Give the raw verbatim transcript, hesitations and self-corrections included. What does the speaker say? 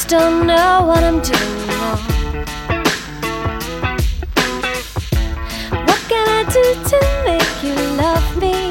don't know what I'm doing wrong. What can I do to make you love me?